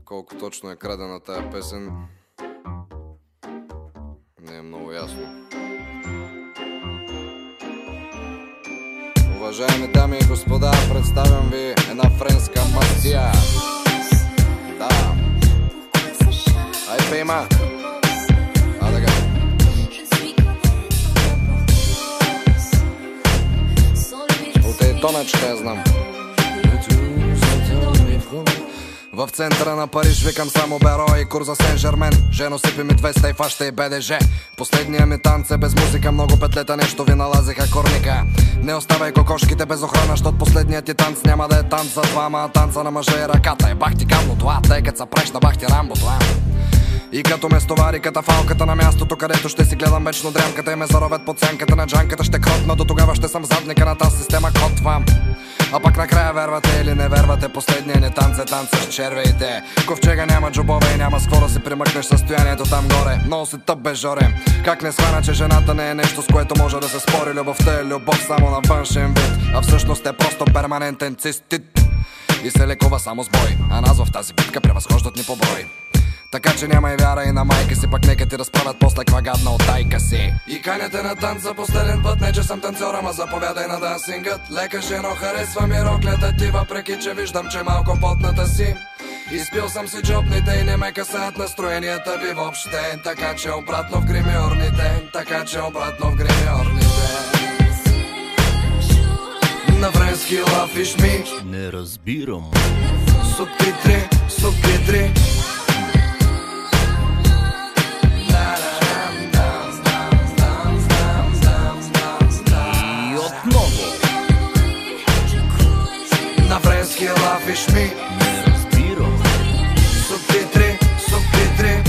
Колко точно е крадена тая песен, не е много ясно. Уважаеми дами и господа, представям ви една френска мастия. Да. Ай, пейма. Така. От тонечка я знам. В центъра на Париж викам само Беро и Кур за Сен-Жермен. Жено, сипи ми 200 и фаща и БДЖ. Последния ми танц е без музика, много петлета нещо ви налазиха корника. Не оставяй кокошките без охрана, защото последният ти танц няма да е танц за двама, а танца на мъжа и ръката. Е бах ти камно това, тъй като са преща бах ти Рамбо това. И като ме стовари катафалката на мястото, където ще си гледам вечно дрямката и ме заровят под сянката на джанката, ще кротна, до тогава ще съм задника на тази система котвам. А пак накрая вервате или не вервате, последния ни танц е танца с червеите. Ковчега няма джобове и няма с какво да си примъкнеш състоянието там горе. Много си тъп бе, Жоре. Как не схвана, че жената не е нещо, с което може да се спори. Любовта е любов само на външен вид, а всъщност е просто перманентен цистит и се лекува само с бой. А нас в тази битка превъзхождат ни по брой. Така че няма и вяра и на майка си, пък нека ти разправят после каква гадна от тайка си. И каняте на танц за последен път, не че съм танцор, ама заповядай на дансингът. Лека жено, харесва ми роклята ти, въпреки че виждам, че малко потната си. Изпил съм си джобните и не ме касаят настроенията ви въобще. Така че обратно в гримьорните, така че обратно в гримьорните. На френски лафиш ми не разбирам. Субтитри, субтитри. На френски лафиш ми не разбирам. Субтитри, субтитри.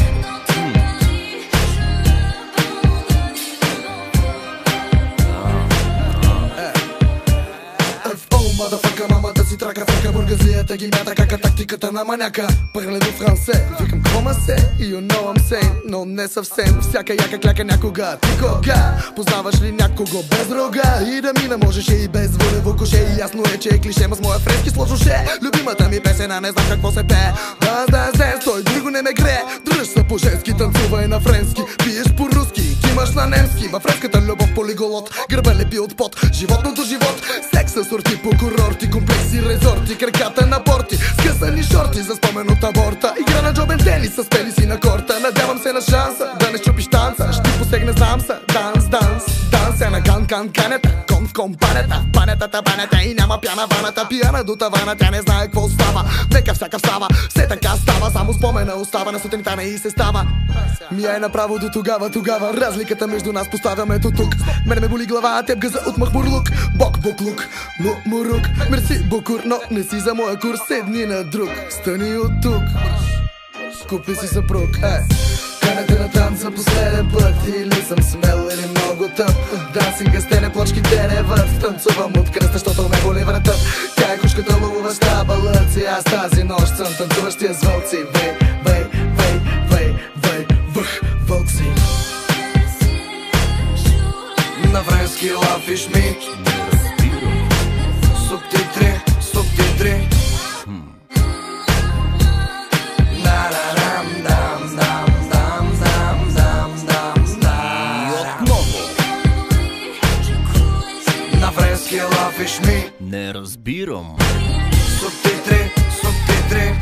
Мадафака, мамата си трака, фака, бургазията ги мята кака тактиката на маняка. Пърле до франсе, викам кома се, you know I'm saying, но не съвсем. Всяка яка кляка някога, ти кога? Познаваш ли някого без рога? И да мина можеше и без волево коше. И ясно е, че е клише, ма с моя френски сложуше. Любимата ми песена, не знам какво се пее. Да, стой, друго не ме грее. Дръж се по женски, танцувай на френски. Пиеш по руски, кимаш на немски. Във френската любов полиголот, гърба лепи от пот. Животното живот, секса сорти по курорти, комплекси, резорти, краката на порти, скъсани шорти за спомен от аборта. Игра на джобен тенис с пениси на корта. Надявам се на шанса да не щупиш танца. Ще посегне знам са, данс, данс. Данс е на канета, кон в компанета. Панетата банета и няма пяна ваната. Пияна до тавана, тя не знае какво става. Нека всяка става, все така става. Само спомена остава, на сутринта не и се става. Мия е направо до тогава. Разликата между нас поставяме до тук. Мене ме боли глава, а теб газа от махмурлук. Бок, буклук, мурук. Мерси, букур, но не си за моя курс. Седни на друг, стани от тук. Купи си съпруг, канете на танц за последен път. Или съм смел, или много тъп. Дансинга стене, плочките не върт. Танцувам от кръста, защото ме боли вратът. Тя е кушката ловуваща балъци. Аз тази нощ съм танцуващия с вълци. Вей, вей, вей, вей, вей, въх, вълци. На френски лафиш ми субтитри, субтитри. На френски лафиш ми не разбирам. Субтитри, субтитри.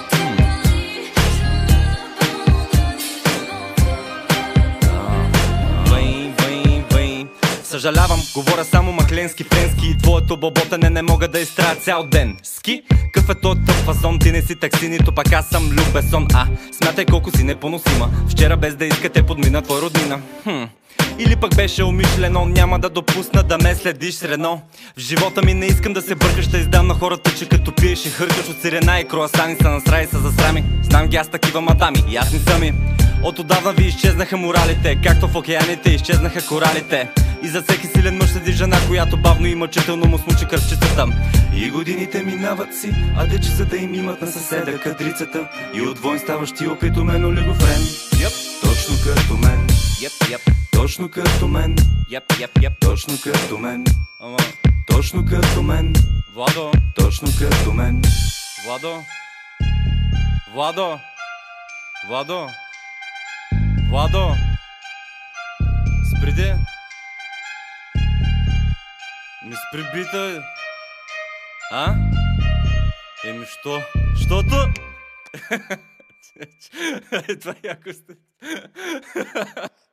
Съжалявам, говоря само махленски, френски. И твоето боботане не мога да изтрая цял ден. Ски, какъв е той тъп фазон? Ти не си такси, нито пак аз съм любесон. Смятай колко си непоносима. Вчера без да искате подмина твой роднина. Или пък беше умишлено, няма да допусна да ме следиш с Рено. В живота ми не искам да се бъркаш, да издам на хората, че като пиеш и хъркаш от сирена и круасани са насраи са засрами. Знам ги аз такива мадами, и аз не са ми. От отдавна ви изчезнаха моралите, както в океаните изчезнаха коралите. И за всеки силен мъж седи жена, която бавно и мъчително му смучи кръвчицата. И годините минават си, а дечицата им имат на съседа кадрицата. И от войн ставаш ти опито мен олигофрен. Точно като мен. Точно като мен. Точно като мен. Точно като мен. Владо. Точно като мен. Владо. Владо! Владо! Владо! Спри. Ми спри бита, бе. А? Еми, що? Щото? Това яко сте.